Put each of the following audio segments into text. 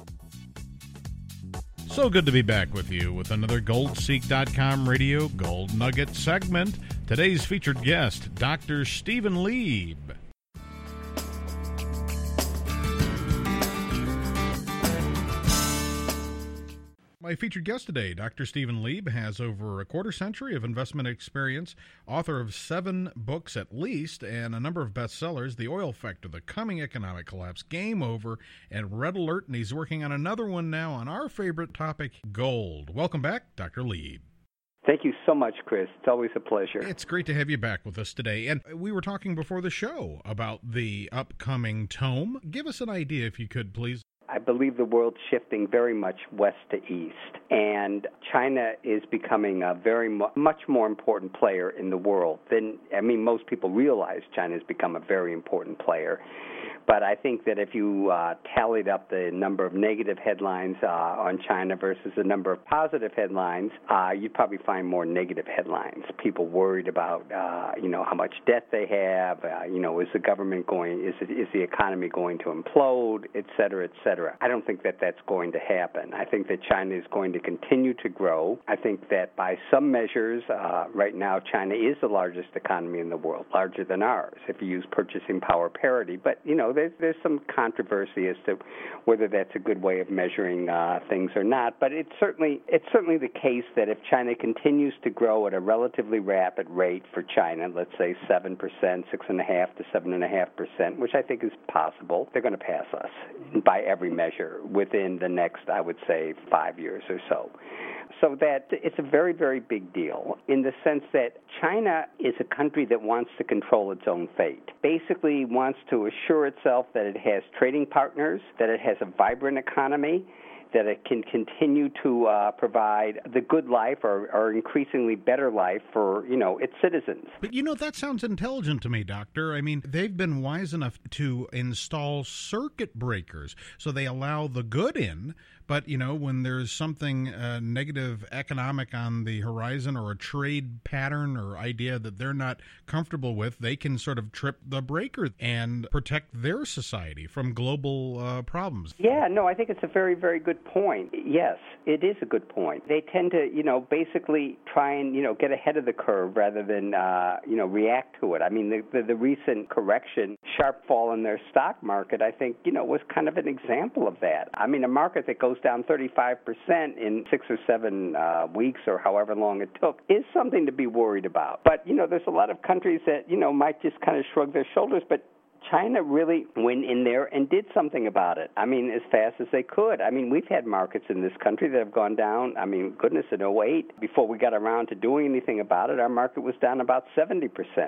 So good to be back with you with another GoldSeek.com Radio Gold Nugget segment. Today's featured guest, Dr. Stephen Lieb. My featured guest today, Dr. Stephen Lieb, has over a quarter century of investment experience, author of 7 books at least, and a number of bestsellers, The Oil Factor, The Coming Economic Collapse, Game Over, and Red Alert, and he's working on another one now on our favorite topic, gold. Welcome back, Dr. Lieb. Thank you so much, Chris. It's always a pleasure. It's great to have you back with us today. And we were talking before the show about the upcoming tome. Give us an idea, if you could, please. I believe the world's shifting very much west to east, and China is becoming a much more important player in the world than, most people realize China has become a very important player. But I think that if you tallied up the number of negative headlines on China versus the number of positive headlines, you'd probably find more negative headlines. People worried about, how much debt they have, is the government is the economy going to implode, et cetera, et cetera. I don't think that that's going to happen. I think that China is going to continue to grow. I think that by some measures, right now, China is the largest economy in the world, larger than ours, if you use purchasing power parity. But, there's some controversy as to whether that's a good way of measuring things or not. But it's certainly the case that if China continues to grow at a relatively rapid rate for China, let's say 7%, 6.5% to 7.5%, which I think is possible, they're going to pass us by every measure within the next, I would say, 5 years or so. So that it's a very, very big deal in the sense that China is a country that wants to control its own fate, basically wants to assure itself that it has trading partners, that it has a vibrant economy, that it can continue to provide the good life or increasingly better life for, its citizens. But, that sounds intelligent to me, Doctor. They've been wise enough to install circuit breakers so they allow the good in, but, when there's something negative economic on the horizon or a trade pattern or idea that they're not comfortable with, they can sort of trip the breaker and protect their society from global problems. Yeah, no, I think it's a very, very good point. Yes, it is a good point. They tend to, basically try and, get ahead of the curve rather than, react to it. The recent correction, sharp fall in their stock market, I think, was kind of an example of that. A market that goes down 35% in 6 or 7 weeks or however long it took is something to be worried about. But, there's a lot of countries that, might just kind of shrug their shoulders, but China really went in there and did something about it. As fast as they could. We've had markets in this country that have gone down, goodness, in 2008. Before we got around to doing anything about it, our market was down about 70%.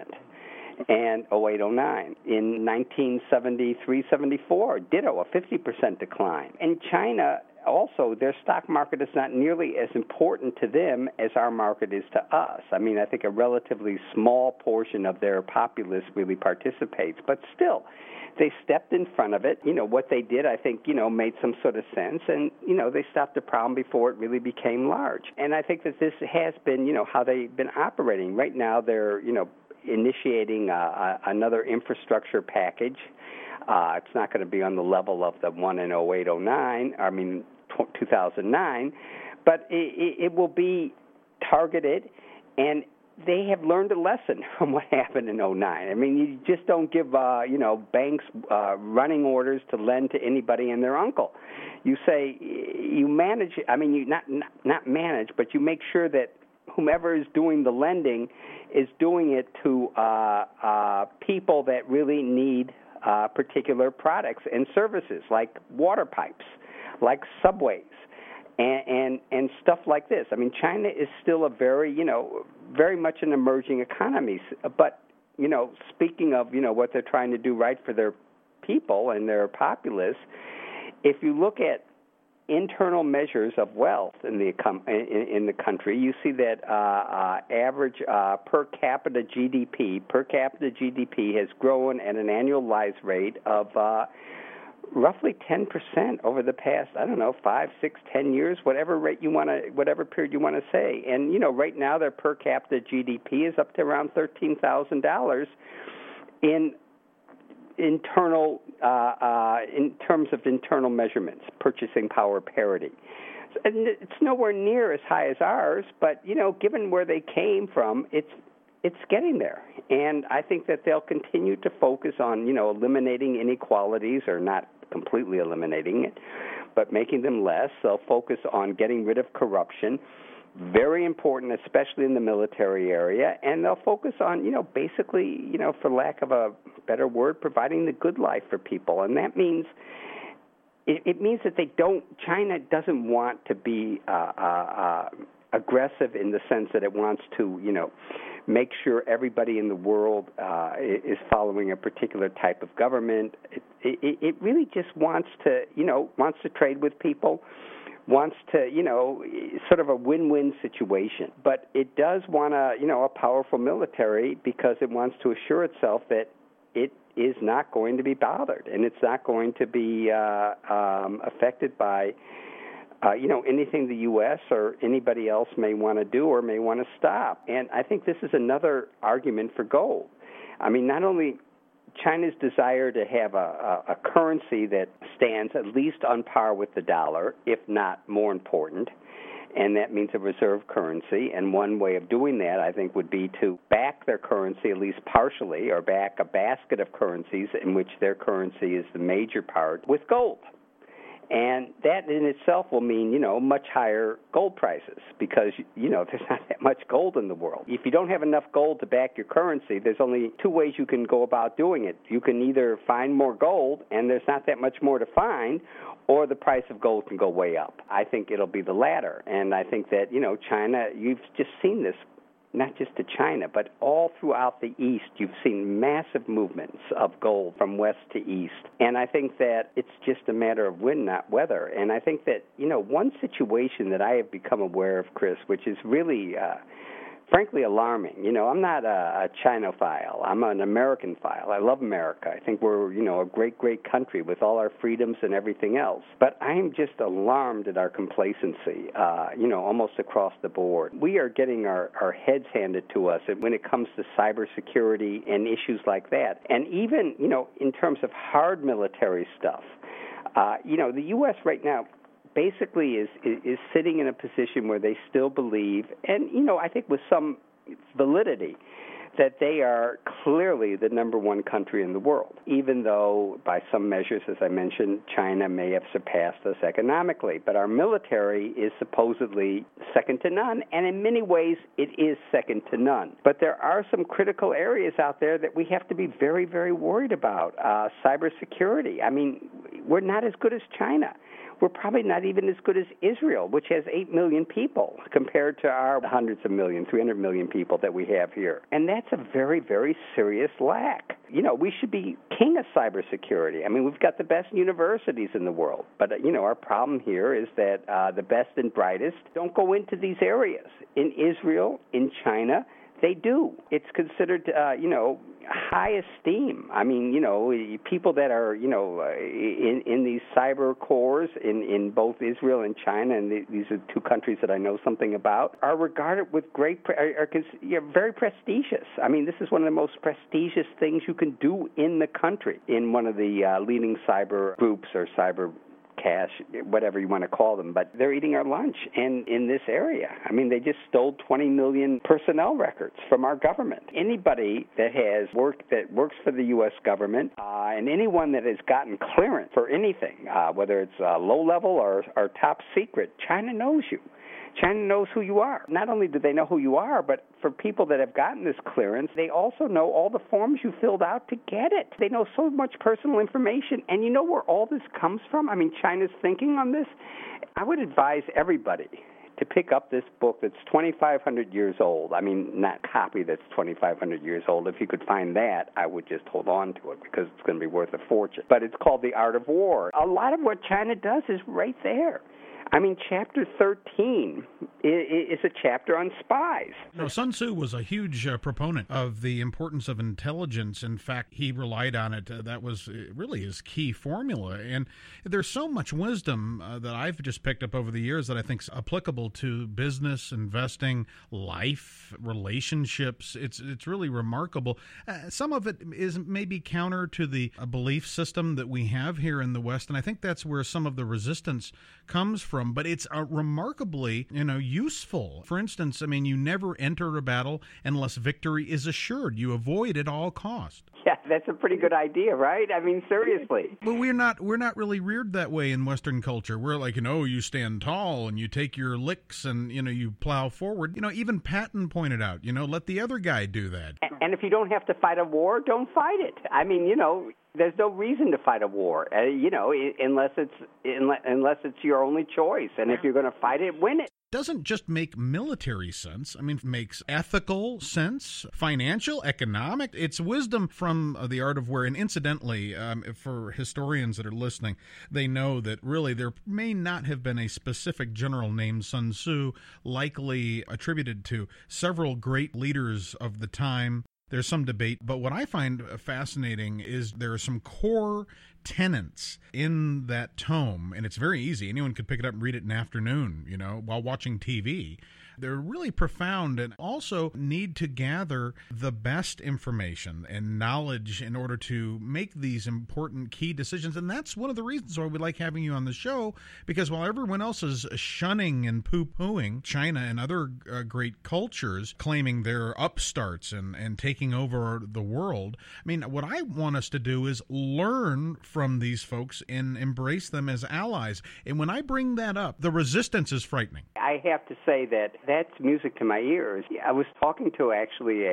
And 2008, 2009. In 1973, 74, ditto, a 50% decline. And China, also, their stock market is not nearly as important to them as our market is to us. I think a relatively small portion of their populace really participates, but still, they stepped in front of it. What they did, I think, made some sort of sense, and, they stopped the problem before it really became large. And I think that this has been, how they've been operating. Right now, they're, initiating another infrastructure package. It's not going to be on the level of the one in 2008, 2009, 2009, but it will be targeted, and they have learned a lesson from what happened in 2009. You just don't give, banks running orders to lend to anybody and their uncle. You say, you manage, you not manage, but you make sure that whomever is doing the lending is doing it to people that really need particular products and services, like water pipes, like subways, and stuff like this. China is still a very much an emerging economy. But, speaking of, what they're trying to do right for their people and their populace, if you look at internal measures of wealth in the country, you see that average per capita GDP has grown at an annualized rate of roughly 10% over the past, 5, 6, 10 years, whatever period you want to say. And right now their per capita GDP is up to around $13,000 in internal, in terms of internal measurements, purchasing power parity. And it's nowhere near as high as ours, but, given where they came from, it's getting there. And I think that they'll continue to focus on, eliminating inequalities, or not completely eliminating it, but making them less. They'll focus on getting rid of corruption, very important, especially in the military area. And they'll focus on, basically, for lack of a better word, providing the good life for people. And that means it means that China doesn't want to be aggressive in the sense that it wants to, make sure everybody in the world is following a particular type of government. It really just wants to trade with people, wants to, sort of a win-win situation. But it does want a powerful military, because it wants to assure itself that it is not going to be bothered, and it's not going to be affected by anything the U.S. or anybody else may want to do or may want to stop. And I think this is another argument for gold. I mean, not only China's desire to have a currency that stands at least on par with the dollar, if not more important, and that means a reserve currency. And one way of doing that, I think, would be to back their currency, at least partially, or back a basket of currencies in which their currency is the major part, with gold. And that in itself will mean, much higher gold prices, because, there's not that much gold in the world. If you don't have enough gold to back your currency, there's only two ways you can go about doing it. You can either find more gold, and there's not that much more to find, or the price of gold can go way up. I think it'll be the latter. And I think that, China, you've just seen this, not just to China, but all throughout the East, you've seen massive movements of gold from west to east. And I think that it's just a matter of when, not whether. And I think that, one situation that I have become aware of, Chris, which is really frankly alarming. I'm not a Chinophile. I'm an American-phile. I love America. I think we're, a great, great country with all our freedoms and everything else. But I am just alarmed at our complacency, almost across the board. We are getting our heads handed to us when it comes to cybersecurity and issues like that. And even, in terms of hard military stuff, the U.S. right now basically is sitting in a position where they still believe, and, I think with some validity, that they are clearly the number one country in the world, even though by some measures, as I mentioned, China may have surpassed us economically. But our military is supposedly second to none, and in many ways it is second to none. But there are some critical areas out there that we have to be very, very worried about. Cybersecurity. I mean, we're not as good as China. We're probably not even as good as Israel, which has 8 million people compared to our hundreds of millions, 300 million people that we have here. And that's a very, very serious lack. We should be king of cybersecurity. I mean, we've got the best universities in the world. But, our problem here is that the best and brightest don't go into these areas. In Israel, in China, they do. It's considered, high esteem. I mean, people that are, in these cyber cores in both Israel and China, and these are two countries that I know something about, are regarded with very prestigious. I mean, this is one of the most prestigious things you can do in the country, in one of the leading cyber groups or cyber cash, whatever you want to call them, but they're eating our lunch in this area. I mean, they just stole 20 million personnel records from our government. Anybody that works for the U.S. government, and anyone that has gotten clearance for anything, whether it's low level or top secret, China knows you. China knows who you are. Not only do they know who you are, but for people that have gotten this clearance, they also know all the forms you filled out to get it. They know so much personal information. And you know where all this comes from? I mean, China's thinking on this. I would advise everybody to pick up this book that's 2,500 years old. I mean, not copy that's 2,500 years old. If you could find that, I would just hold on to it because it's going to be worth a fortune. But it's called The Art of War. A lot of what China does is right there. I mean, Chapter 13 is a chapter on spies. No, Sun Tzu was a huge proponent of the importance of intelligence. In fact, he relied on it. That was really his key formula. And there's so much wisdom that I've just picked up over the years that I think is applicable to business, investing, life, relationships. It's really remarkable. Some of it is maybe counter to the belief system that we have here in the West, and I think that's where some of the resistance comes from. But it's remarkably, useful. For instance, I mean, you never enter a battle unless victory is assured. You avoid at all costs. Yeah, that's a pretty good idea, right? I mean, seriously. But we're not really reared that way in Western culture. We're like, you stand tall and you take your licks and, you plow forward. Even Patton pointed out, let the other guy do that. And if you don't have to fight a war, don't fight it. I mean, there's no reason to fight a war, unless it's your only choice. And if you're going to fight it, win it. Doesn't just make military sense. I mean, it makes ethical sense, financial, economic. It's wisdom from the art of war. And incidentally, for historians that are listening, they know that really there may not have been a specific general named Sun Tzu, likely attributed to several great leaders of the time. There's some debate, but what I find fascinating is there are some core tenets in that tome, and it's very easy. Anyone could pick it up and read it in an afternoon, while watching TV. They're really profound and also need to gather the best information and knowledge in order to make these important key decisions. And that's one of the reasons why we like having you on the show, because while everyone else is shunning and poo-pooing China and other great cultures, claiming they're upstarts and taking over the world, I mean, what I want us to do is learn from these folks and embrace them as allies. And when I bring that up, the resistance is frightening. I have to say that's music to my ears. I was talking to actually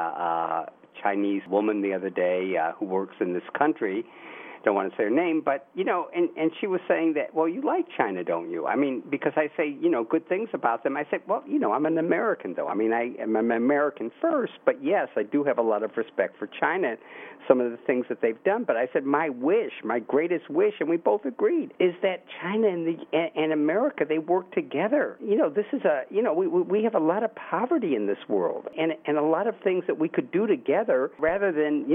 a Chinese woman the other day who works in this country. Don't want to say her name, but, and she was saying that, well, you like China, don't you? I mean, because I say, good things about them. I said, well, I'm an American, though. I mean, I'm an American first, but yes, I do have a lot of respect for China, some of the things that they've done. But I said, my greatest wish, and we both agreed, is that China and America, they work together. This is we have a lot of poverty in this world, and a lot of things that we could do together rather than,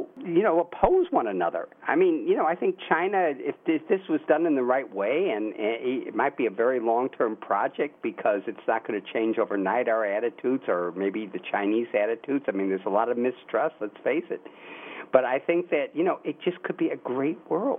oppose one another. I mean, I think China, if this was done in the right way, and it might be a very long-term project because it's not going to change overnight our attitudes or maybe the Chinese attitudes. I mean, there's a lot of mistrust, let's face it. But I think that, it just could be a great world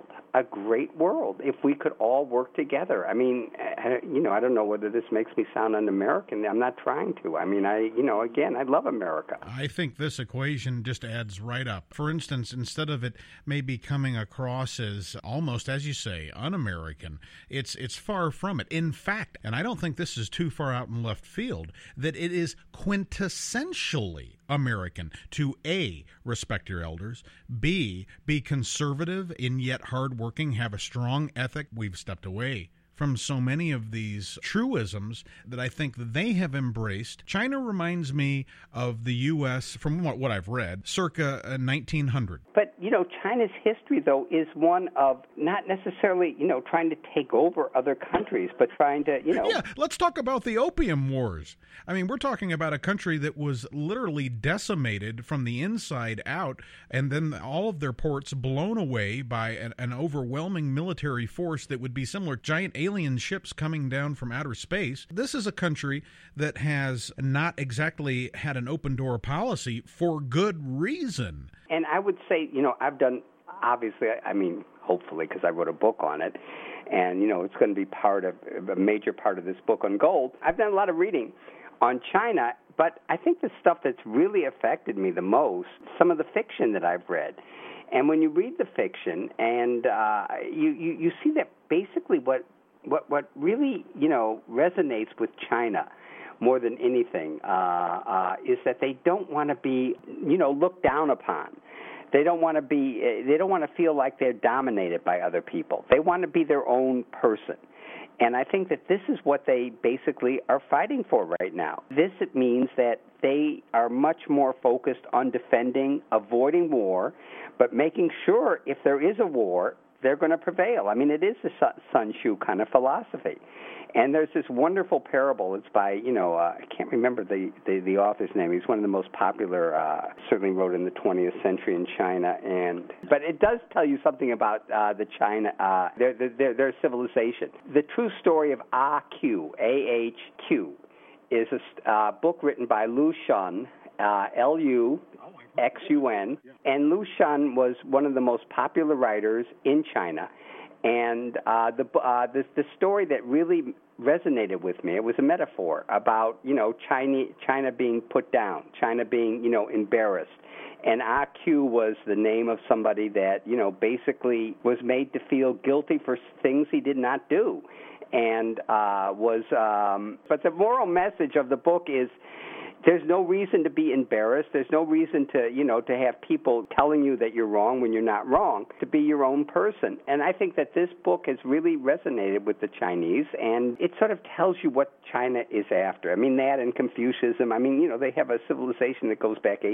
if we could all work together. I mean, I don't know whether this makes me sound un-American. I'm not trying to. I mean, again, I love America. I think this equation just adds right up. For instance, instead of it maybe coming across as almost, as you say, un-American, it's far from it. In fact, and I don't think this is too far out in left field, that it is quintessentially American to A, respect your elders, B, be conservative and yet hardworking, have a strong ethic. We've stepped away from so many of these truisms that I think that they have embraced. China reminds me of the U.S., from what I've read, circa 1900. But, China's history, though, is one of not necessarily, trying to take over other countries, but trying to, Yeah, let's talk about the Opium Wars. I mean, we're talking about a country that was literally decimated from the inside out, and then all of their ports blown away by an overwhelming military force that would be similar, giant alien ships coming down from outer space. This is a country that has not exactly had an open door policy for good reason. And I would say, I've done, obviously, I mean, hopefully, because I wrote a book on it, and, it's going to be a major part of this book on gold. I've done a lot of reading on China, but I think the stuff that's really affected me the most, some of the fiction that I've read. And when you read the fiction, and you see that basically what really, resonates with China more than anything is that they don't want to be, looked down upon. They don't want to feel like they're dominated by other people. They want to be their own person. And I think that this is what they basically are fighting for right now. This means that they are much more focused on defending, avoiding war, but making sure if there is a war, they're going to prevail. I mean, it is a Sun Tzu kind of philosophy. And there's this wonderful parable. It's by, I can't remember the author's name. He's one of the most popular, certainly wrote in the 20th century in China. But it does tell you something about their civilization. The true story of A-Q, A-H-Q, is a book written by Lu Xun, L-U-X-U-N. And Lu Xun was one of the most popular writers in China. And the story that really resonated with me, it was a metaphor about, China being put down, China being, embarrassed. And A-Q was the name of somebody that, basically was made to feel guilty for things he did not do. And but the moral message of the book is, there's no reason to be embarrassed. There's no reason to, to have people telling you that you're wrong when you're not wrong, to be your own person. And I think that this book has really resonated with the Chinese, and it sort of tells you what China is after. I mean, that and Confucianism. I mean, they have a civilization that goes back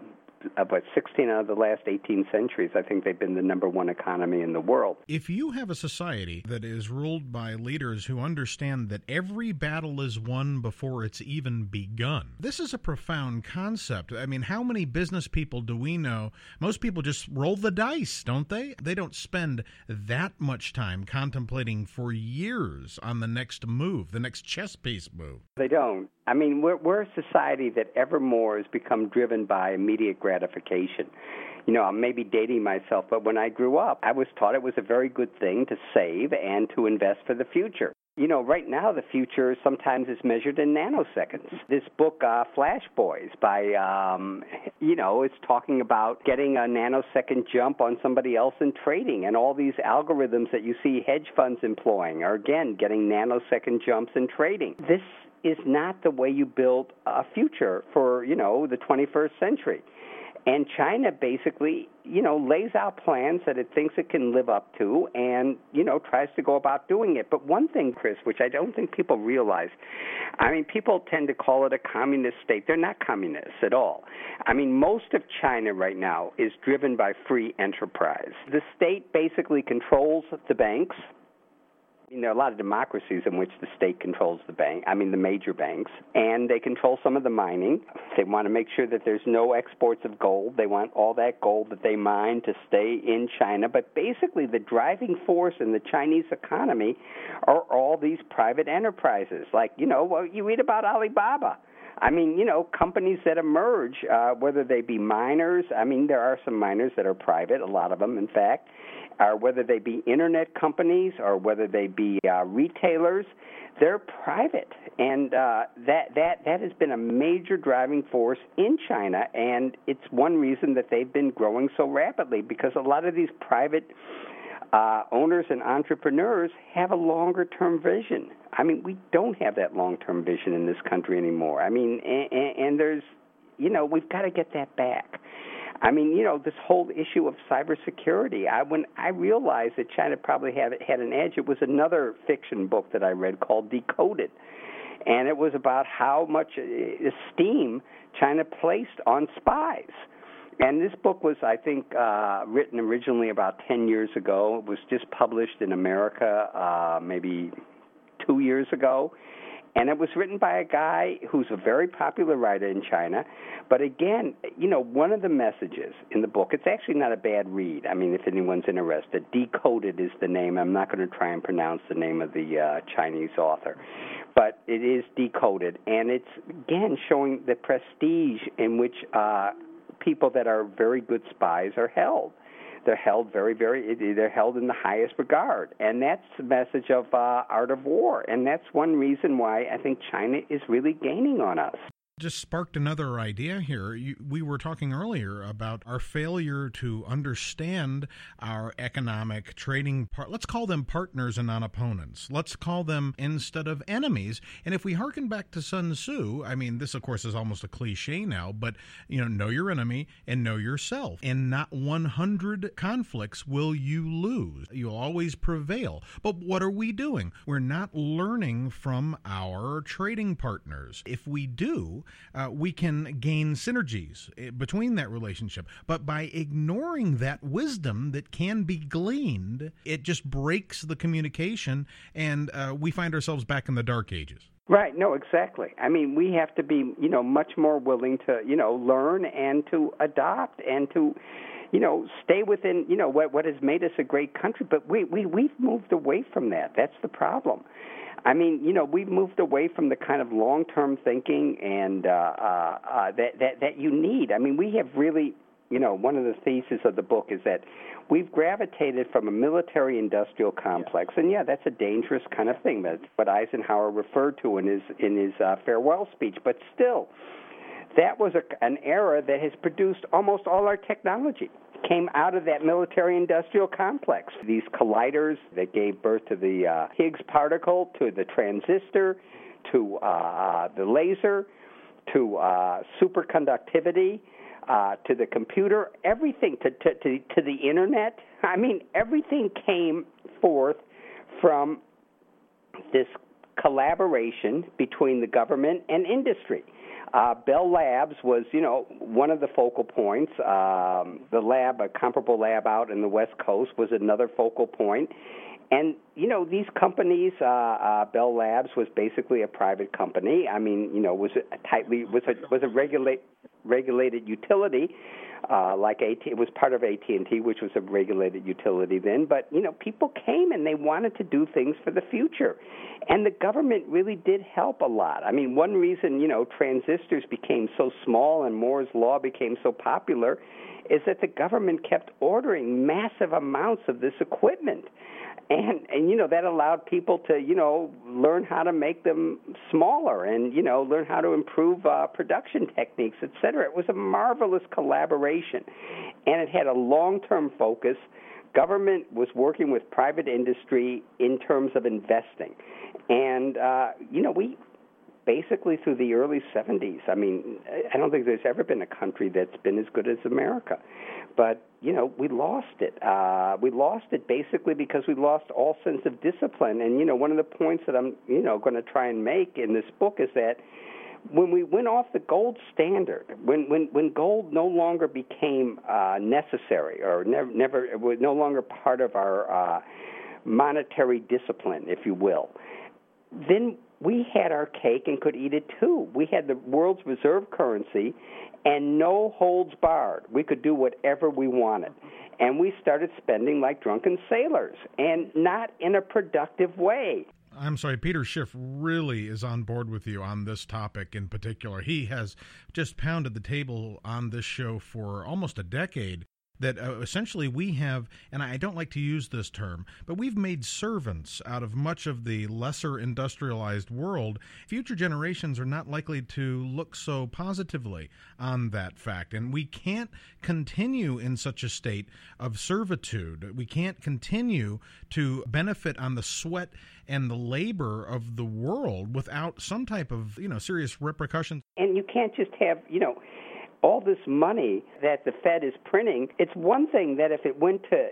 16 out of the last 18 centuries. I think they've been the number one economy in the world. If you have a society that is ruled by leaders who understand that every battle is won before it's even begun, this is a profound concept. I mean, how many business people do we know? Most people just roll the dice, don't they? They don't spend that much time contemplating for years on the next move, the next chess piece move. They don't. I mean, we're a society that ever more has become driven by immediate gratification. I'm maybe dating myself, but when I grew up, I was taught it was a very good thing to save and to invest for the future. Right now the future sometimes is measured in nanoseconds. This book, Flash Boys, by, it's talking about getting a nanosecond jump on somebody else in trading, and all these algorithms that you see hedge funds employing are, again, getting nanosecond jumps in trading. This is not the way you build a future for, the 21st century. And China basically, lays out plans that it thinks it can live up to and, tries to go about doing it. But one thing, Chris, which I don't think people realize, I mean, people tend to call it a communist state. They're not communists at all. I mean, most of China right now is driven by free enterprise. The state basically controls the banks. There are a lot of democracies in which the state controls the major banks, and they control some of the mining. They want to make sure that there's no exports of gold. They want all that gold that they mine to stay in China. But basically, the driving force in the Chinese economy are all these private enterprises. Like, you read about Alibaba. I mean, companies that emerge, whether they be miners, I mean, there are some miners that are private, a lot of them, in fact, or whether they be internet companies or whether they be retailers, they're private. And that has been a major driving force in China, and it's one reason that they've been growing so rapidly, because a lot of these private owners and entrepreneurs have a longer-term vision. I mean, we don't have that long-term vision in this country anymore. I mean, and there's, we've got to get that back. I mean, this whole issue of cybersecurity, when I realized that China probably had an edge, it was another fiction book that I read called Decoded. And it was about how much esteem China placed on spies. And this book was, I think, written originally about 10 years ago. It was just published in America maybe 2 years ago. And it was written by a guy who's a very popular writer in China. But again, one of the messages in the book, it's actually not a bad read. I mean, if anyone's interested, Decoded is the name. I'm not going to try and pronounce the name of the Chinese author. But it is Decoded. And it's, again, showing the prestige in which people that are very good spies are held. They're held they're held in the highest regard. And that's the message of Art of War. And that's one reason why I think China is really gaining on us. Just sparked another idea here. We were talking earlier about our failure to understand our economic trading let's call them partners and not opponents. Let's call them, instead of enemies. And if we hearken back to Sun Tzu, I mean, this of course is almost a cliche now, but know your enemy and know yourself. In not 100 conflicts will you lose. You'll always prevail. But what are we doing? We're not learning from our trading partners. If we do, we can gain synergies between that relationship. But by ignoring that wisdom that can be gleaned, it just breaks the communication, and we find ourselves back in the dark ages. Right. No, exactly. I mean, we have to be, much more willing to, learn and to adopt and to, stay within, what has made us a great country. But we've moved away from that. That's the problem. I mean, we've moved away from the kind of long-term thinking and that you need. I mean, we have really, one of the theses of the book is that we've gravitated from a military-industrial complex, and that's a dangerous kind of thing. That's what Eisenhower referred to in his farewell speech. But still, that was an era that has produced almost all our technology. Came out of that military-industrial complex. These colliders that gave birth to the Higgs particle, to the transistor, to the laser, to superconductivity, to the computer, everything, to the Internet. I mean, everything came forth from this collaboration between the government and industry. Bell Labs was, one of the focal points. The lab, a comparable lab out in the West Coast, was another focal point. And, these companies, Bell Labs was basically a private company. I mean, was a regulated utility, like it was part of AT&T, which was a regulated utility then. But, people came and they wanted to do things for the future. And the government really did help a lot. I mean, one reason, transistors became so small and Moore's Law became so popular is that the government kept ordering massive amounts of this equipment. And that allowed people to, learn how to make them smaller and, learn how to improve production techniques, et cetera. It was a marvelous collaboration, and it had a long-term focus. Government was working with private industry in terms of investing. And, we basically through the early 70s, I mean, I don't think there's ever been a country that's been as good as America. But, we lost it. We lost it basically because we lost all sense of discipline. And, one of the points that I'm, going to try and make in this book is that when we went off the gold standard, when gold no longer became necessary or never it was no longer part of our monetary discipline, if you will, then we had our cake and could eat it too. We had the world's reserve currency and no holds barred. We could do whatever we wanted. And we started spending like drunken sailors and not in a productive way. I'm sorry, Peter Schiff really is on board with you on this topic in particular. He has just pounded the table on this show for almost a decade. That essentially we have, and I don't like to use this term, but we've made servants out of much of the lesser industrialized world. Future generations are not likely to look so positively on that fact, and we can't continue in such a state of servitude. We can't continue to benefit on the sweat and the labor of the world without some type of, serious repercussions. And you can't just have, all this money that the Fed is printing. It's one thing that if it went to,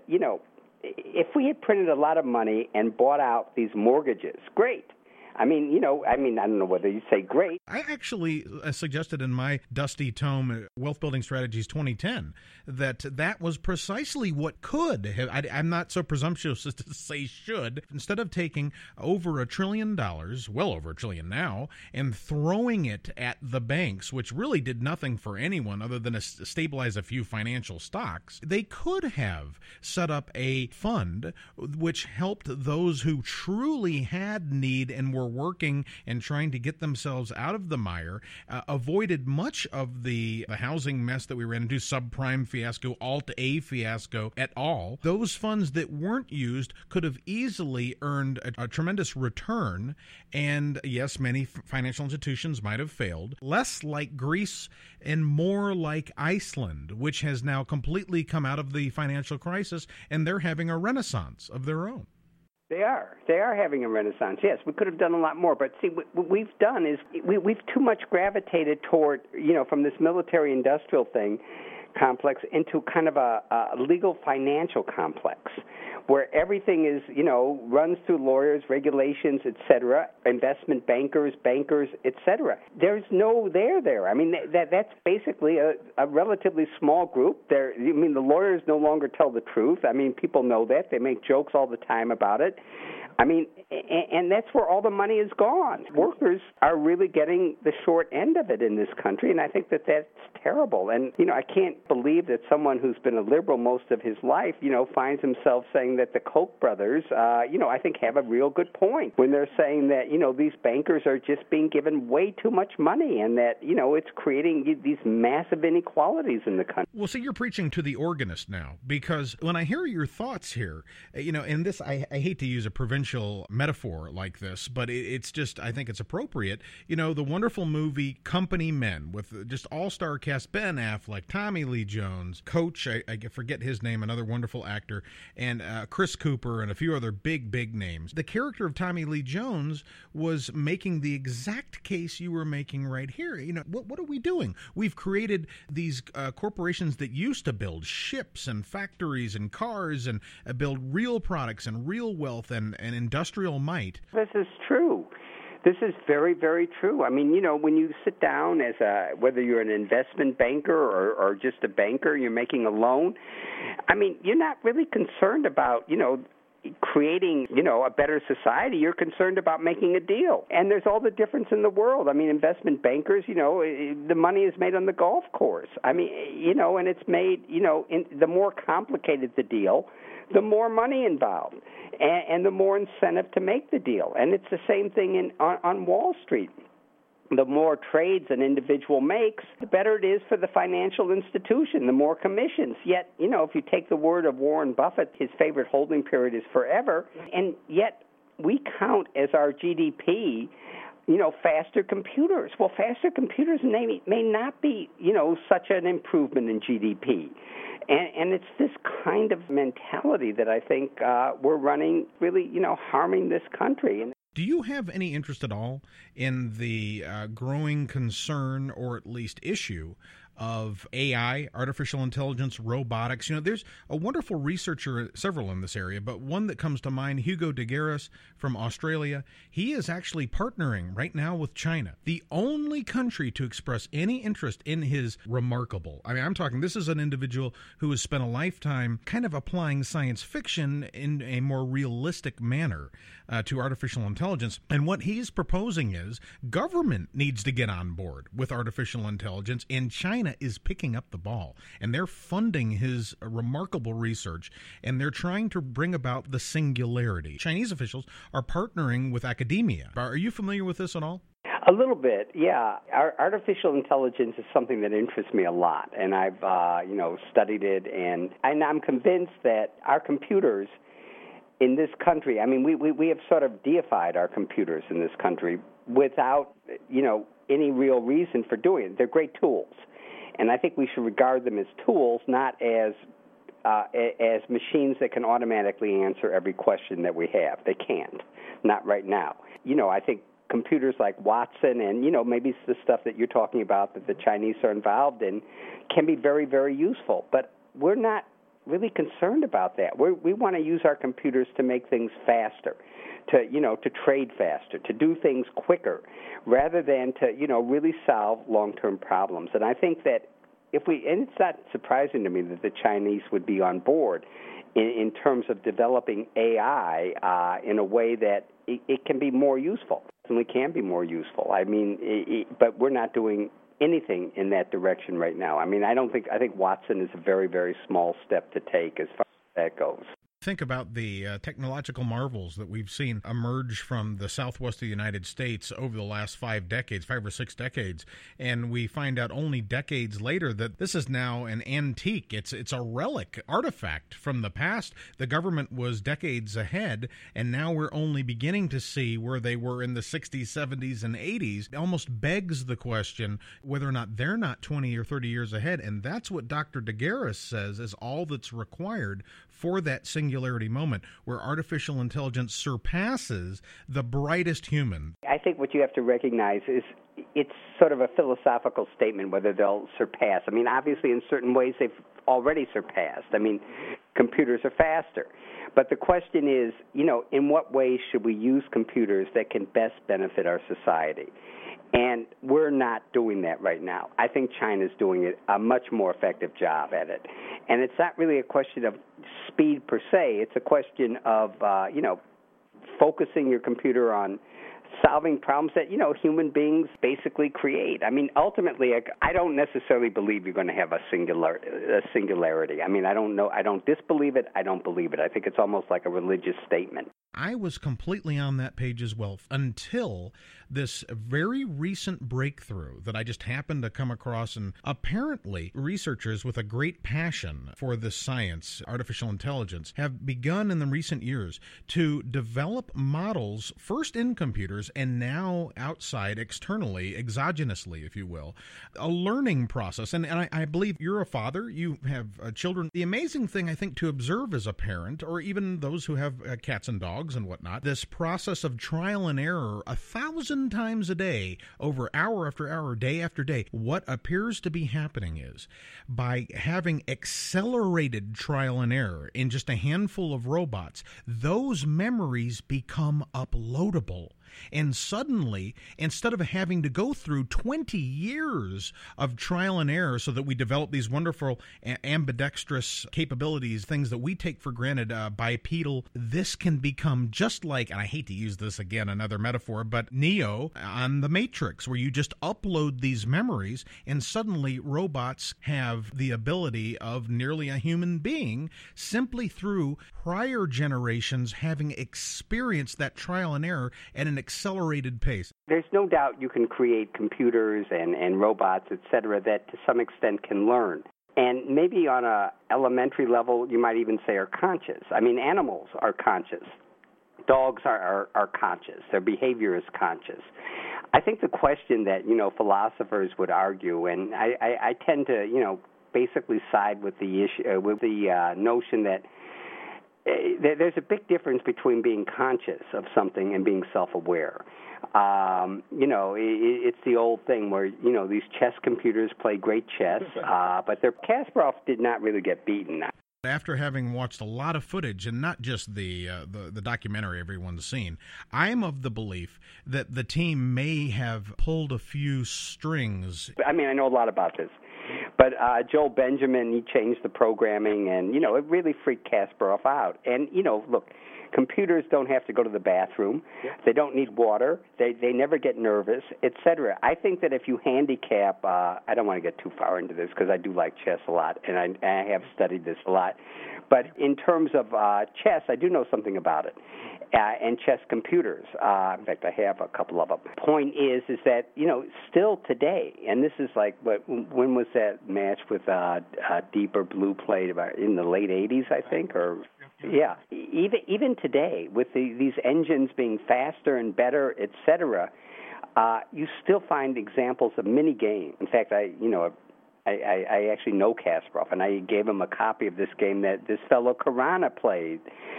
if we had printed a lot of money and bought out these mortgages, great. I mean, I don't know whether you say great. I actually suggested in my dusty tome, Wealth Building Strategies 2010, that was precisely what could have. I'm not so presumptuous as to say should. Instead of taking over $1 trillion, well over $1 trillion now, and throwing it at the banks, which really did nothing for anyone other than to stabilize a few financial stocks, they could have set up a fund which helped those who truly had need and were working and trying to get themselves out of the mire, avoided much of the housing mess that we ran into, subprime fiasco, Alt-A fiasco et al. Those funds that weren't used could have easily earned a tremendous return, and yes, many financial institutions might have failed. Less like Greece and more like Iceland, which has now completely come out of the financial crisis, and they're having a renaissance of their own. They are having a renaissance. Yes, we could have done a lot more. But see, what we've done is we've too much gravitated toward, from this military-industrial thing, complex into kind of a legal financial complex, where everything is, runs through lawyers, regulations, etc., investment bankers, etc. There's no there. I mean, that's basically a relatively small group. The lawyers no longer tell the truth. I mean, people know that. They make jokes all the time about it. I mean, and that's where all the money is gone. Workers are really getting the short end of it in this country, and I think that that's terrible. And, I can't believe that someone who's been a liberal most of his life, finds himself saying that the Koch brothers, I think have a real good point when they're saying that, these bankers are just being given way too much money and that, it's creating these massive inequalities in the country. Well, see, you're preaching to the organist now, because when I hear your thoughts here, in this, I hate to use a provincial metaphor like this, but it's just, I think it's appropriate. The wonderful movie Company Men with just all-star cast, Ben Affleck, Tommy Lee Jones, Coach, I forget his name, another wonderful actor, and Chris Cooper and a few other big names. The character of Tommy Lee Jones was making the exact case you were making right here. What are we doing? We've created these corporations that used to build ships and factories and cars and build real products and real wealth and industrial might. This is true. This is very, very true. I mean, when you sit down as whether you're an investment banker or just a banker, you're making a loan, I mean, you're not really concerned about, creating, a better society. You're concerned about making a deal. And there's all the difference in the world. I mean, investment bankers, the money is made on the golf course. I mean, and it's made, the more complicated the deal, the more money involved and the more incentive to make the deal. And it's the same thing on Wall Street. The more trades an individual makes, the better it is for the financial institution, the more commissions. Yet, if you take the word of Warren Buffett, his favorite holding period is forever, and yet we count as our GDP, faster computers. Well, faster computers may not be, such an improvement in GDP. And it's this kind of mentality that I think we're running really, harming this country. Do you have any interest at all in the growing concern, or at least issue, of AI, artificial intelligence, robotics? There's a wonderful researcher, several in this area, but one that comes to mind, Hugo de Garis from Australia. He is actually partnering right now with China, the only country to express any interest in his remarkable. I mean, I'm talking, this is an individual who has spent a lifetime kind of applying science fiction in a more realistic manner to artificial intelligence. And what he's proposing is government needs to get on board with artificial intelligence, and China is picking up the ball, and they're funding his remarkable research, and they're trying to bring about the singularity. Chinese officials are partnering with academia. Are you familiar with this at all? A little bit, yeah. Artificial intelligence is something that interests me a lot, and I've studied it, and I'm convinced that our computers in this country, I mean, we have sort of deified our computers in this country without, any real reason for doing it. They're great tools, and I think we should regard them as tools, not as machines that can automatically answer every question that we have. They can't, not right now. I think computers like Watson and, maybe it's the stuff that you're talking about that the Chinese are involved in can be very, very useful. But we're not really concerned about that. We want to use our computers to make things faster, to trade faster, to do things quicker, rather than to, really solve long-term problems. And I think that and it's not surprising to me that the Chinese would be on board in terms of developing AI in a way that it can be more useful. It certainly can be more useful. I mean, but we're not doing anything in that direction right now. I mean, I think Watson is a very, very small step to take as far as that goes. Think about the technological marvels that we've seen emerge from the southwest of the United States over the last 5 or 6 decades, and we find out only decades later that this is now an antique. It's a relic, artifact from the past. The government was decades ahead, and now we're only beginning to see where they were in the 60s, 70s, and 80s. It almost begs the question whether or not they're not 20 or 30 years ahead, and that's what Dr. de Garis says is all that's required for that singular singularity moment where artificial intelligence surpasses the brightest human. I think what you have to recognize is it's sort of a philosophical statement whether they'll surpass. I mean, obviously, in certain ways, they've already surpassed. I mean, computers are faster. But the question is, in what ways should we use computers that can best benefit our society? And we're not doing that right now. I think China's doing a much more effective job at it. And it's not really a question of speed per se. It's a question of, focusing your computer on solving problems that, human beings basically create. I mean, ultimately, I don't necessarily believe you're going to have a singularity. I mean, I don't know. I don't disbelieve it. I don't believe it. I think it's almost like a religious statement. I was completely on that page as well until this very recent breakthrough that I just happened to come across. And apparently, researchers with a great passion for this science, artificial intelligence, have begun in the recent years to develop models, first in computers and now outside, externally, exogenously, if you will, a learning process. And I believe you're a father, you have children. The amazing thing, I think, to observe as a parent, or even those who have cats and dogs, and whatnot, this process of trial and error 1,000 times a day, over hour after hour, day after day, what appears to be happening is by having accelerated trial and error in just a handful of robots, those memories become uploadable. And suddenly, instead of having to go through 20 years of trial and error so that we develop these wonderful ambidextrous capabilities, things that we take for granted, bipedal, this can become just like, and I hate to use this again, another metaphor, but Neo on The Matrix, where you just upload these memories and suddenly robots have the ability of nearly a human being simply through prior generations having experienced that trial and error at an accelerated pace. There's no doubt you can create computers and robots, et cetera, that to some extent can learn. And maybe on a elementary level, you might even say are conscious. I mean, animals are conscious. Dogs are conscious. Their behavior is conscious. I think the question that, philosophers would argue, and I tend to, basically side with the issue, with the notion that there's a big difference between being conscious of something and being self-aware. It's the old thing where, these chess computers play great chess, but Kasparov did not really get beaten. After having watched a lot of footage, and not just the documentary everyone's seen, I'm of the belief that the team may have pulled a few strings. I mean, I know a lot about this. But Joel Benjamin, he changed the programming, and, it really freaked Kasparov out. And, look, computers don't have to go to the bathroom. Yeah. They don't need water. They never get nervous, et cetera. I think that if you handicap, I don't want to get too far into this because I do like chess a lot, and I have studied this a lot. But in terms of chess, I do know something about it. And chess computers. In fact, I have a couple of them. Point is that, still today, and this is like, when was that match with Deep or Blue played about in the late 80s, I think? Or yeah. Even today, with these engines being faster and better, et cetera, you still find examples of mini games. In fact, I actually know Kasparov, and I gave him a copy of this game that this fellow Khurana played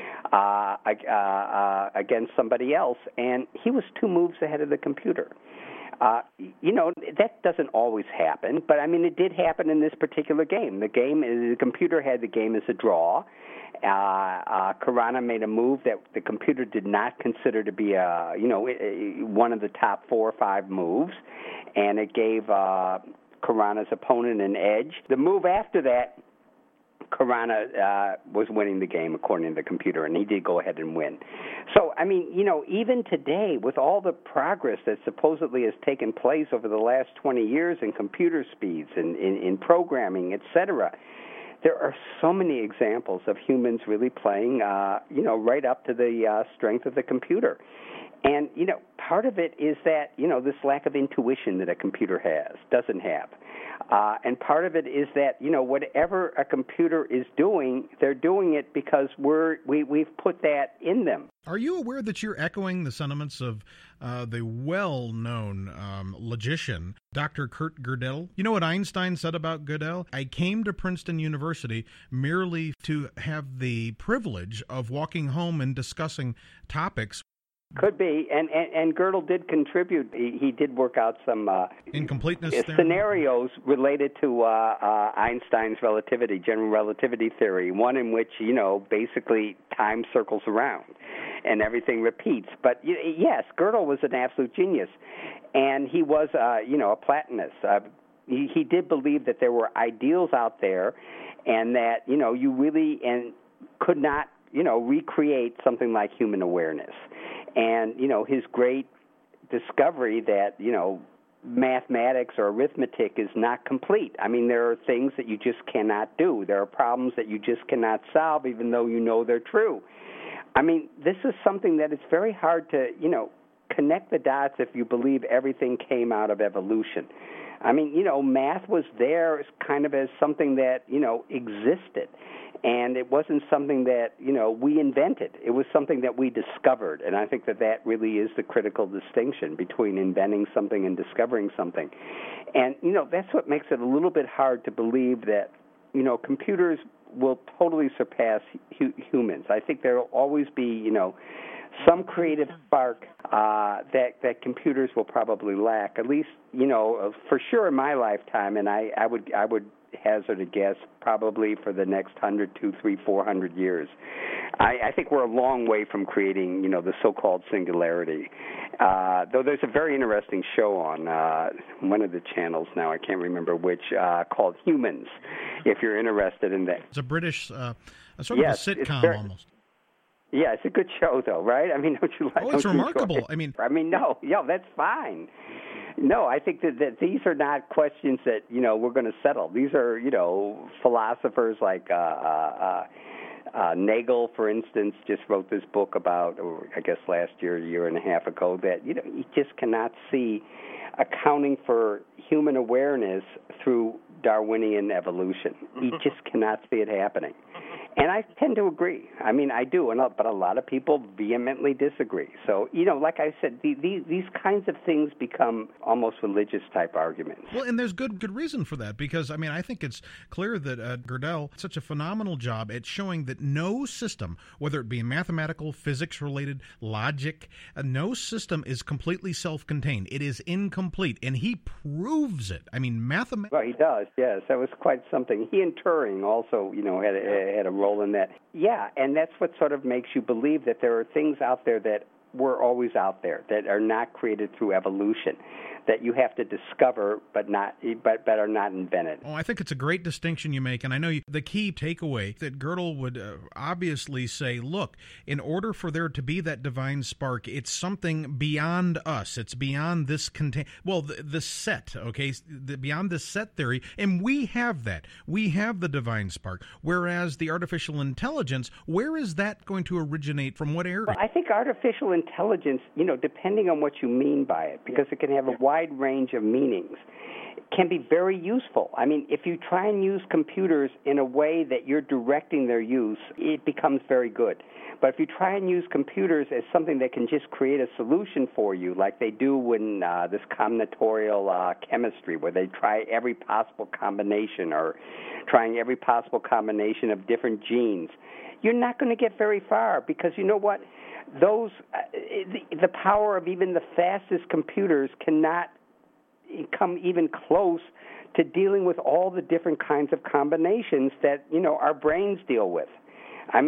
against somebody else, and he was 2 moves ahead of the computer. That doesn't always happen, but I mean, it did happen in this particular game. The computer had the game as a draw. Khurana made a move that the computer did not consider to be one of the top 4 or 5 moves, and it gave Khurana's opponent an edge. The move after that, Khurana was winning the game according to the computer, and he did go ahead and win. So, I mean, even today, with all the progress that supposedly has taken place over the last 20 years in computer speeds and in programming, et cetera, there are so many examples of humans really playing, right up to the strength of the computer. And, part of it is that, this lack of intuition that a computer doesn't have. And part of it is that, whatever a computer is doing, they're doing it because we've put that in them. Are you aware that you're echoing the sentiments of the well-known logician, Dr. Kurt Gödel? You know what Einstein said about Gödel? I came to Princeton University merely to have the privilege of walking home and discussing topics. Could be, and Gödel did contribute. He did work out some incompleteness scenarios related to Einstein's relativity, general relativity theory. One in which basically time circles around and everything repeats. But yes, Gödel was an absolute genius, and he was a Platonist. He did believe that there were ideals out there, and that you really could not recreate something like human awareness. And, his great discovery that, mathematics or arithmetic is not complete. I mean, there are things that you just cannot do. There are problems that you just cannot solve, even though you know they're true. I mean, this is something that it's very hard to, connect the dots if you believe everything came out of evolution. I mean, math was there as kind of as something that, existed. And it wasn't something that, we invented. It was something that we discovered. And I think that really is the critical distinction between inventing something and discovering something. And, that's what makes it a little bit hard to believe that, computers will totally surpass humans. I think there will always be, some creative spark that computers will probably lack, at least, for sure in my lifetime. And I would hazard a guess probably for the next 100, 200, 300, 400 years. I think we're a long way from creating, the so-called singularity. Though there's a very interesting show on one of the channels now, I can't remember which, called Humans, if you're interested in that. It's a British, sort of a sitcom almost. Yeah, it's a good show, though, right? I mean, don't you like it? Oh, it's remarkable. No, that's fine. No, I think that these are not questions that, we're going to settle. These are, philosophers like Nagel, for instance, just wrote this book about, or I guess last year, a year and a half ago, that, you just cannot see accounting for human awareness through Darwinian evolution. You just cannot see it happening. And I tend to agree. I mean, I do, but a lot of people vehemently disagree. So, like I said, these kinds of things become almost religious-type arguments. Well, and there's good reason for that, because, I think it's clear that Gödel did such a phenomenal job at showing that no system, whether it be mathematical, physics-related, logic, no system is completely self-contained. It is incomplete, and he proves it. Mathematics... Well, he does, yes. That was quite something. He and Turing also, had a role in that. Yeah, and that's what sort of makes you believe that there are things out there that were always out there, that are not created through evolution, that you have to discover but are not invented. Oh, I think it's a great distinction you make, and I know the key takeaway that Gödel would obviously say, look, in order for there to be that divine spark, it's something beyond us. It's beyond this the set, okay, beyond this set theory, and we have that. We have the divine spark, whereas the artificial intelligence, where is that going to originate, from what area? Well, I think artificial intelligence, depending on what you mean by it, because it can have a wide range of meanings, can be very useful. If you try and use computers in a way that you're directing their use, it becomes very good. But if you try and use computers as something that can just create a solution for you, like they do in this combinatorial chemistry, where they try every possible combination or trying every possible combination of different genes, you're not going to get very far, because you know what? Those the power of even the fastest computers cannot come even close to dealing with all the different kinds of combinations that our brains deal with. What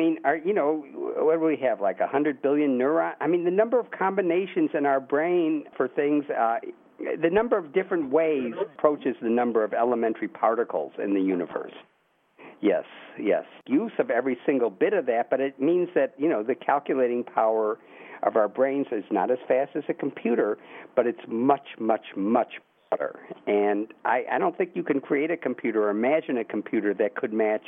do we have, like 100 billion neurons? The number of combinations in our brain for things, the number of different ways approaches the number of elementary particles in the universe. Yes. Use of every single bit of that, but it means that, the calculating power of our brains is not as fast as a computer, but it's much, much, much better. And I don't think you can create a computer or imagine a computer that could match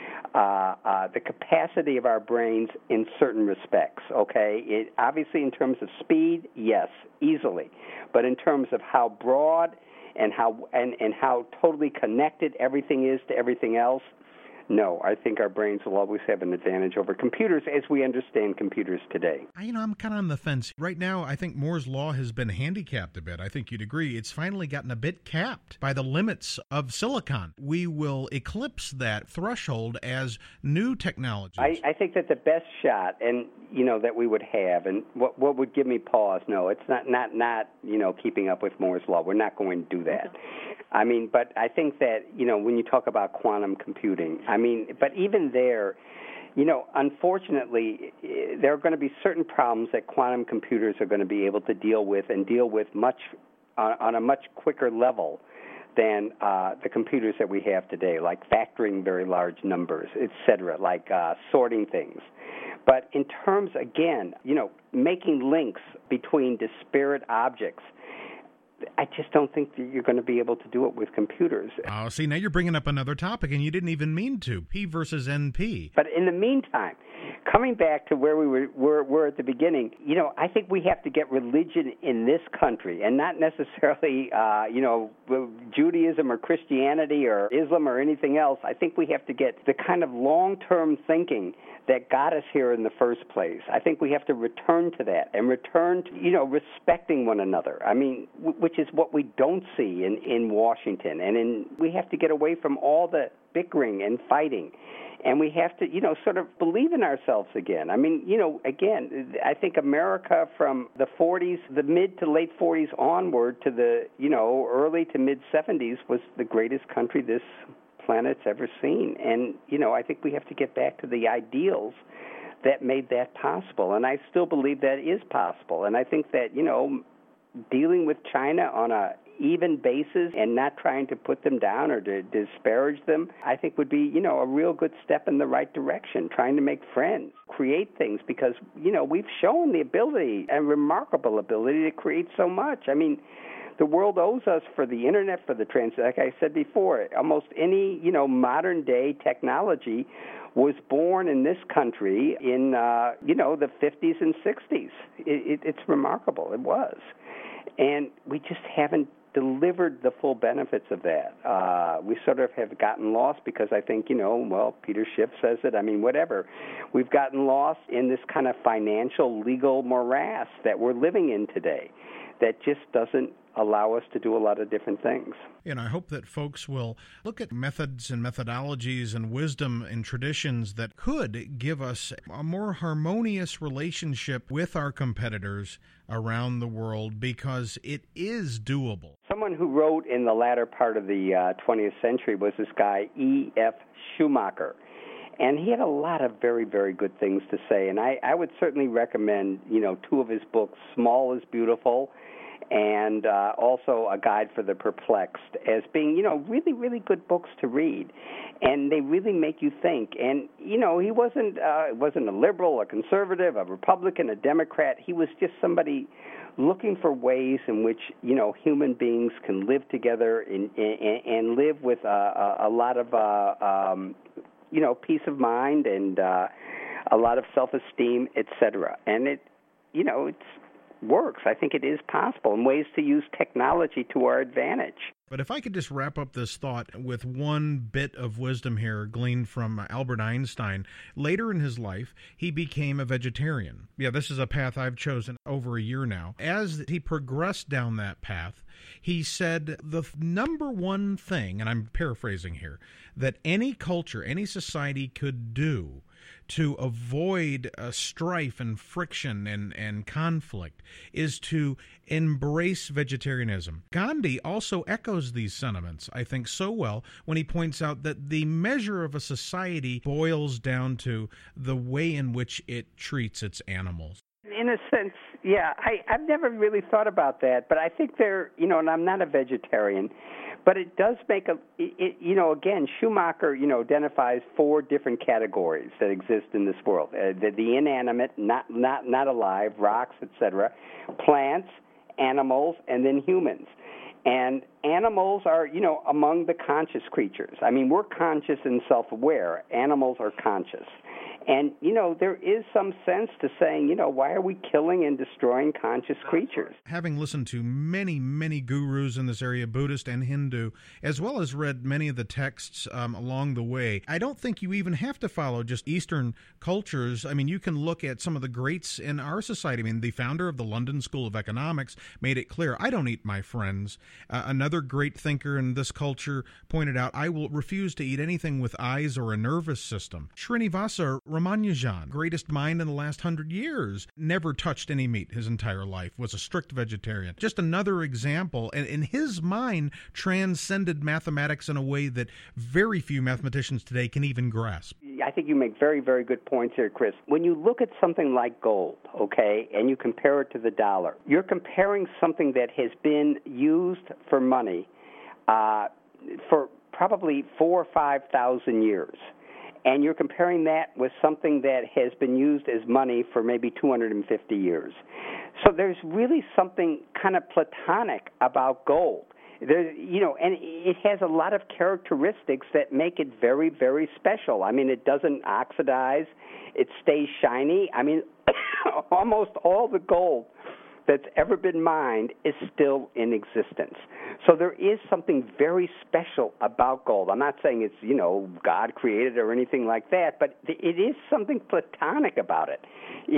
the capacity of our brains in certain respects, okay? Obviously, in terms of speed, yes, easily. But in terms of how broad and how totally connected everything is to everything else, No, I think our brains will always have an advantage over computers as we understand computers today. I'm kind of on the fence. Right now, I think Moore's Law has been handicapped a bit. I think you'd agree. It's finally gotten a bit capped by the limits of silicon. We will eclipse that threshold as new technologies. I think that the best shot, and that we would have, and what would give me pause, no, it's not keeping up with Moore's Law. We're not going to do that. But I think that, when you talk about quantum computing, but even there, unfortunately, there are going to be certain problems that quantum computers are going to be able to deal with on a much quicker level than the computers that we have today, like factoring very large numbers, et cetera, like sorting things. But in terms, again, making links between disparate objects, I just don't think that you're going to be able to do it with computers. Oh, see, now you're bringing up another topic, and you didn't even mean to, P versus NP. But in the meantime, coming back to where we were at the beginning, I think we have to get religion in this country, and not necessarily, Judaism or Christianity or Islam or anything else. I think we have to get the kind of long-term thinking that got us here in the first place. I think we have to return to that and return to, respecting one another. Which is what we don't see in Washington. And we have to get away from all the bickering and fighting. And we have to, sort of believe in ourselves again. Again, I think America from the 40s, the mid to late 40s onward to the, early to mid 70s was the greatest country this planet's ever seen. And, I think we have to get back to the ideals that made that possible. And I still believe that is possible. And I think that, dealing with China on a even basis and not trying to put them down or to disparage them, I think would be, a real good step in the right direction, trying to make friends, create things, because, we've shown the ability and remarkable ability to create so much. The world owes us for the Internet, for the like I said before, almost any, modern-day technology was born in this country in, the 50s and 60s. It's remarkable. It was. And we just haven't delivered the full benefits of that. We sort of have gotten lost because I think, Peter Schiff says it, whatever. We've gotten lost in this kind of financial, legal morass that we're living in today that just doesn't allow us to do a lot of different things. And I hope that folks will look at methods and methodologies and wisdom and traditions that could give us a more harmonious relationship with our competitors around the world, because it is doable. Someone who wrote in the latter part of the 20th century was this guy, E.F. Schumacher. And he had a lot of very, very good things to say. And I would certainly recommend, two of his books, Small is Beautiful, and also A Guide for the Perplexed, as being, really, really good books to read. And they really make you think. And, he wasn't a liberal, a conservative, a Republican, a Democrat. He was just somebody looking for ways in which, human beings can live together and live with a lot of, peace of mind and a lot of self-esteem, etc. And it's works. I think it is possible, and ways to use technology to our advantage. But if I could just wrap up this thought with one bit of wisdom here gleaned from Albert Einstein. Later in his life, he became a vegetarian. Yeah, this is a path I've chosen over a year now. As he progressed down that path, he said the number one thing, and I'm paraphrasing here, that any culture, any society could do to avoid strife and friction and conflict is to embrace vegetarianism. Gandhi also echoes these sentiments, I think, so well when he points out that the measure of a society boils down to the way in which it treats its animals. In a sense, yeah, I've never really thought about that, but I think and I'm not a vegetarian, but it does make again, Schumacher, identifies 4 different categories that exist in this world. The inanimate, not alive, rocks, etc., plants, animals, and then humans. And animals are, among the conscious creatures. We're conscious and self-aware. Animals are conscious. And, there is some sense to saying, why are we killing and destroying conscious creatures? Having listened to many, many gurus in this area, Buddhist and Hindu, as well as read many of the texts along the way, I don't think you even have to follow just Eastern cultures. I mean, you can look at some of the greats in our society. I mean, the founder of the London School of Economics made it clear, I don't eat my friends. Another great thinker in this culture pointed out, I will refuse to eat anything with eyes or a nervous system. Srinivasa Ramanujan, greatest mind in the last 100 years, never touched any meat his entire life, was a strict vegetarian. Just another example, and in his mind, transcended mathematics in a way that very few mathematicians today can even grasp. I think you make very, very good points here, Chris. When you look at something like gold, okay, and you compare it to the dollar, you're comparing something that has been used for money for probably 4,000 or 5,000 years. And you're comparing that with something that has been used as money for maybe 250 years. So there's really something kind of platonic about gold. And it has a lot of characteristics that make it very, very special. I mean, it doesn't oxidize. It stays shiny. I mean, almost all the gold that's ever been mined is still in existence. So there is something very special about gold. I'm not saying it's, God created or anything like that, but it is something platonic about it.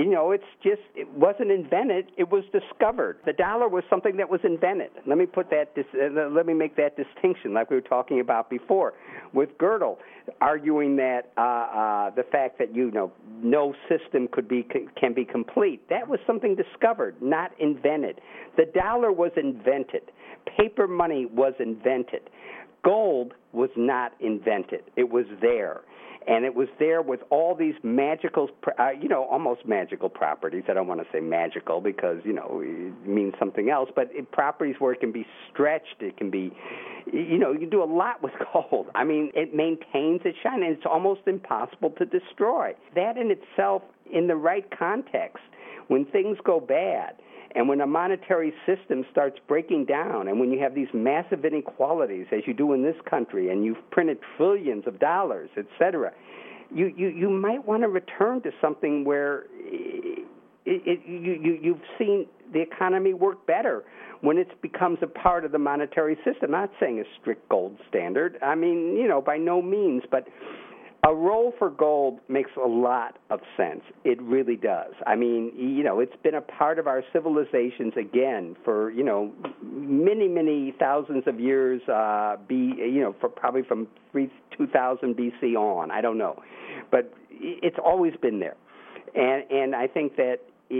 It wasn't invented, it was discovered. The dollar was something that was invented. Let me make that distinction like we were talking about before with Gödel, arguing that the fact that, no system can be complete. That was something discovered, not invented. The dollar was invented. Paper money was invented. Gold was not invented. It was there. And it was there with all these magical, almost magical properties. I don't want to say magical because, it means something else, but properties where it can be stretched, it can be, you can do a lot with gold. I mean, it maintains its shine, and it's almost impossible to destroy. That in itself, in the right context, when things go bad, and when a monetary system starts breaking down, and when you have these massive inequalities, as you do in this country, and you've printed trillions of dollars, et cetera, you might want to return to something where you've seen the economy work better when it becomes a part of the monetary system. I'm not saying a strict gold standard. I mean, by no means, but a role for gold makes a lot of sense. It really does. I mean, it's been a part of our civilizations, again, for, many, many thousands of years, for probably from 2000 BC on. I don't know. But it's always been there. And I think that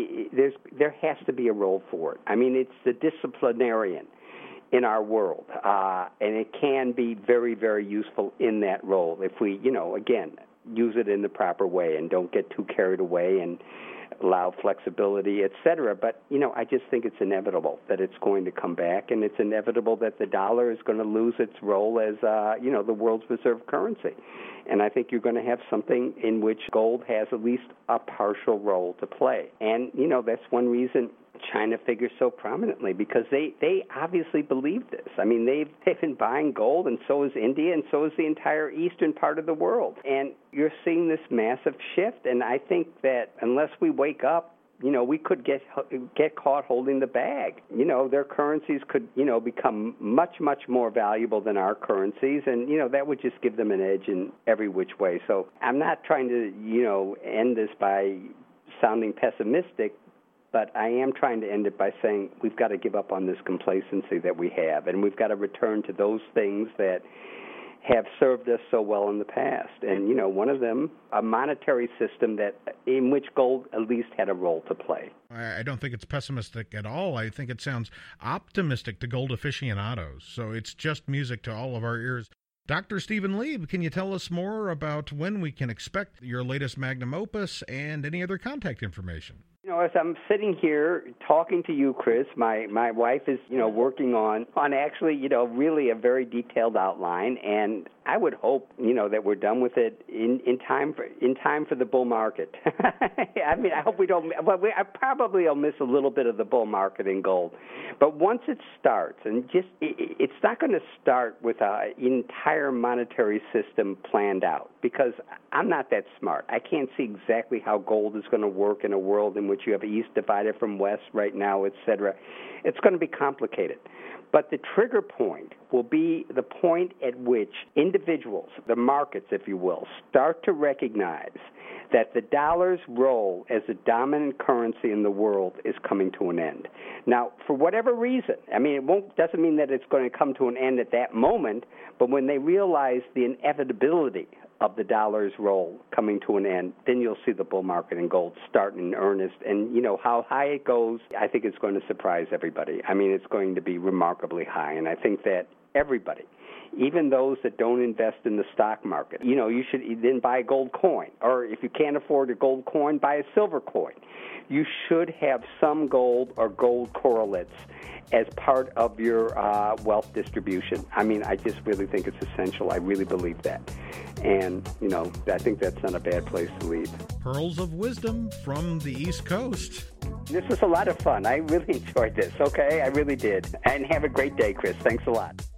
there has to be a role for it. I mean, it's the disciplinarian in our world, and it can be very, very useful in that role if we, again, use it in the proper way and don't get too carried away and allow flexibility, et cetera. But, I just think it's inevitable that it's going to come back, and it's inevitable that the dollar is going to lose its role as, the world's reserve currency. And I think you're going to have something in which gold has at least a partial role to play. And, that's one reason China figures so prominently, because they obviously believe this. I mean, they've been buying gold, and so is India, and so is the entire eastern part of the world. And you're seeing this massive shift, and I think that unless we wake up, we could get caught holding the bag. Their currencies could, become much, much more valuable than our currencies, and, that would just give them an edge in every which way. So I'm not trying to, end this by sounding pessimistic, but I am trying to end it by saying we've got to give up on this complacency that we have, and we've got to return to those things that have served us so well in the past. And, one of them, a monetary system in which gold at least had a role to play. I don't think it's pessimistic at all. I think it sounds optimistic to gold aficionados. So it's just music to all of our ears. Dr. Stephen Lieb, can you tell us more about when we can expect your latest magnum opus and any other contact information? You know, as I'm sitting here talking to you, Chris, my wife is, working on actually, really a very detailed outline, and I would hope, that we're done with it in time for the bull market. I mean, I hope we don't. Well, I probably will miss a little bit of the bull market in gold, but once it starts, and it's not going to start with an entire monetary system planned out, because I'm not that smart. I can't see exactly how gold is going to work in a world in which you have East divided from West right now, et cetera. It's going to be complicated. But the trigger point will be the point at which individuals, the markets, if you will, start to recognize that the dollar's role as a dominant currency in the world is coming to an end. Now, for whatever reason, I mean, doesn't mean that it's going to come to an end at that moment, but when they realize the inevitability of the dollar's role coming to an end, then you'll see the bull market in gold start in earnest. And, how high it goes, I think it's going to surprise everybody. I mean, it's going to be remarkably high. And I think that everybody, even those that don't invest in the stock market, you should then buy a gold coin. Or if you can't afford a gold coin, buy a silver coin. You should have some gold or gold correlates as part of your wealth distribution. I mean, I just really think it's essential. I really believe that. And, I think that's not a bad place to leave. Pearls of wisdom from the East Coast. This was a lot of fun. I really enjoyed this, okay? I really did. And have a great day, Chris. Thanks a lot.